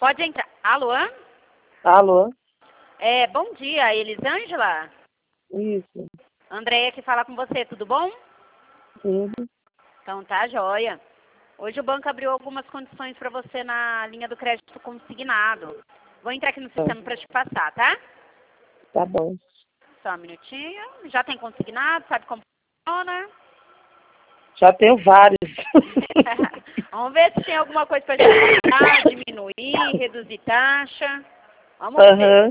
Pode entrar. Alô? Alô? Bom dia, Elisângela? Isso. Andréia que fala com você, tudo bom? Tudo. Então tá, joia. Hoje o banco abriu algumas condições para você na linha do crédito consignado. Vou entrar aqui no sistema para te passar, tá? Tá bom. Só um minutinho. Já tem consignado, sabe como funciona? Já tenho vários. Vamos ver se tem alguma coisa para gente ajudar, diminuir, reduzir taxa. Vamos ver.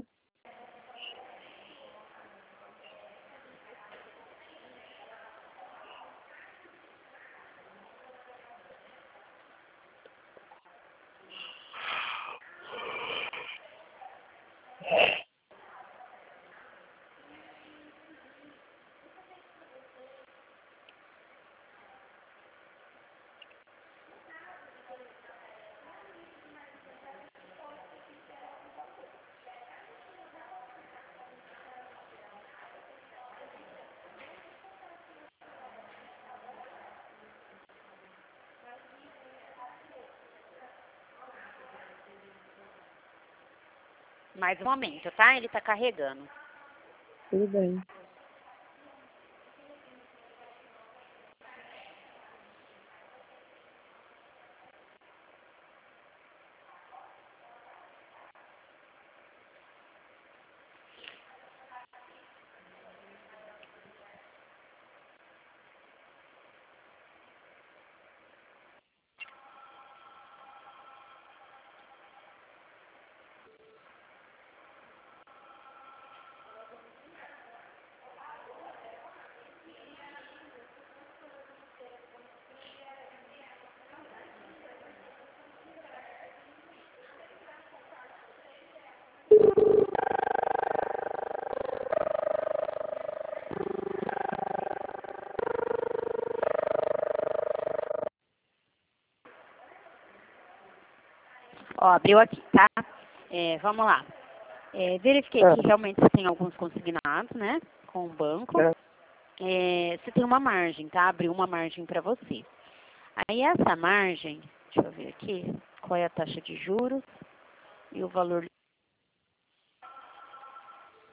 Mais um momento, tá? Ele tá carregando. Tudo bem. Ó, abriu aqui, tá? Vamos lá. Verifiquei que realmente você tem alguns consignados, né? Com o banco. Você tem uma margem, tá? Abriu uma margem para você. Aí essa margem, deixa eu ver aqui, qual é a taxa de juros e o valor.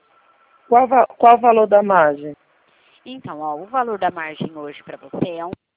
Qual o valor da margem? Então, ó, o valor da margem hoje para você é